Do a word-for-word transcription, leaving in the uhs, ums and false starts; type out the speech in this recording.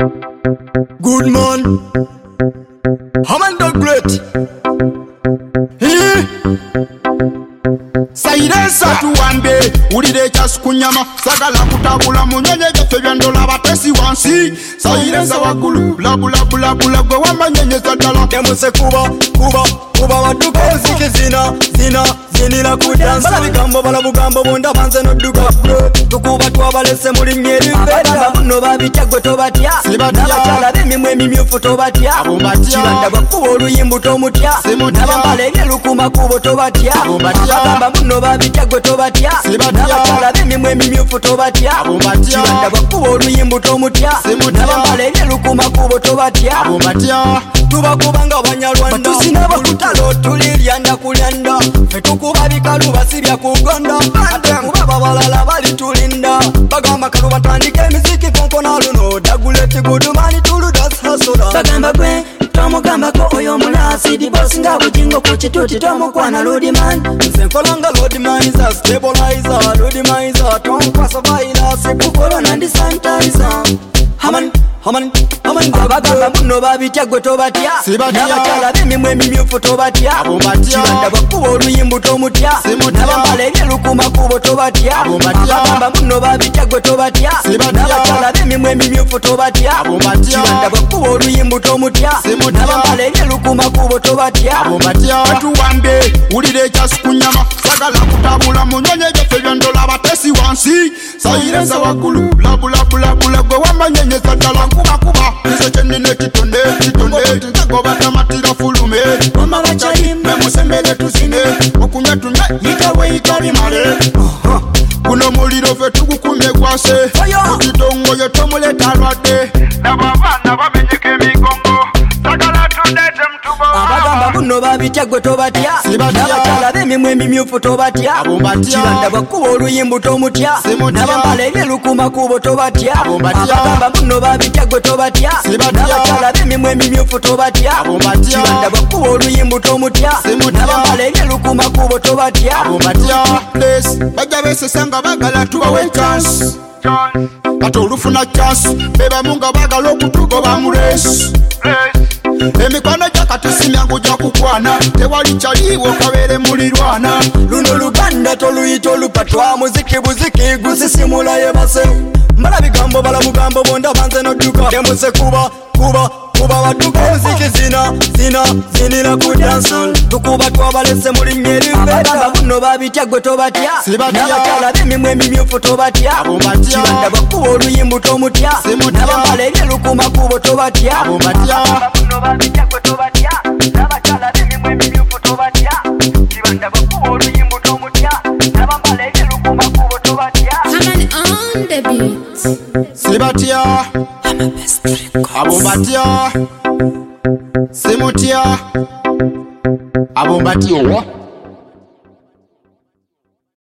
Good man. Haman the great. Eh? Sayirensa tuwambe ulire kyasukunyama sagala kutabula munyonye gaffe byandola batesi wansi sayirensa waggulu bulabulabulabula gwe wamanyenyeza ddala demuse kuba kuba kuba badduka enziki zina zina zinira kudansa bala bigambo bala bugambo bonda banze nodduka tukuba twabalese mulinnye eriveera muno babitya gwe tobatya n'abakyala b'emimwa emimyufu tobatya kibanda gwakuba oluyimbu tomutya n'abambala ebyelukuma kubo tobatya abagamba muno babitya gwe tobatya n'abakyala b'emimwa emimyufu tobatya kibanda gwakuba oluyimbu tomutya n'abambala ebyelukuma kubo tobatya tubakubanga abanyarwanda tusina bakutalo tuliryanda kulyanda fetukuba bikalu basibya kugonda ate kuba babalala balitulinda bagamba kalu batandika emiziki konkona luno daguleti gudumani tuludas hasola bagamba gwe tomugambako oyo mulasidi bosi nga bujingo ku kituti tomukwana ludiman nze nkolanga ludiman is a stabilizer ludimanizer tonkwasa vairasi kukolona ndi sanitizer haman haman haman bagamba muno babitya gwe tobatya n'abakyala b'emimwa emimyufu tobatya kibanda gwakuba oluyimbu tomutya n'abambala ebyelukuma kubo tobatya bagamba muno babitya gwe tobatya n'abakyala b'emimwa emimyufu tobatya kibanda gwakuba oluyimbu tomutya n'abambala ebyelukuma kubo tobatya batuwambe wulira ekyasukunyama sagala kutabula munyonye gyaffe byandola batesi wansi sayirensa waggulu bulabulabulabula gwe wamanyenyeza ddala kubakuba nze kyenina kitonde kitonde ntegobatamatira fulume mama bakyayimba memusembere tusine okunywa tunywe yitawe yitalimale guno muliro ffe tugukumye gwase mukitongoyo tomuleta alwadde n'ababaana bamenyeka emigongo sagala tundete mutubo abagamba muno babitya gwe tobatya n'abakyala b'emimwa emimyufu tobatya kibanda gwakuba oluyimbu tomutya n'abambala ebyelukuma kubo tobatya abagamba muno babitya gwe tobatya n'abakyala b'emimwa emimyufu tobatya kibanda gwakuba oluyimbu tomutya n'abambala ebyelukuma kubo tobatya bajja besesa nga bagala tubawe chansi kati olufuna chansi bebamu nga bagala okutugoba mu leesi emikwano gyakatusimyangu gya kukwana tewali kyaliwo kabeere mulirwana luno luganda toluyita olupatwa muziki buziki gusisimula yebase mbala bigambo bala bugambo bonda banze nodduka demuse kuba kuba kuba badduka muziki zina zina zinira kudansa tukuba twabalese mulinnye eriveera muno babitya gwe tobatya n'abakyala b'emimwa emimyufu tobatya kibanda gwakuba oluyimbu tomutya n'abambala ebyelukuma kubo tobatya muno babitya gwe tobatya n'abakyala b'emimwa emimyufu tobatya kibanda gwakuba oluyimbu tomutya n'abambala ebyelukuma kubo tobatya on the beat. Sibatya abombatya simutya abombatya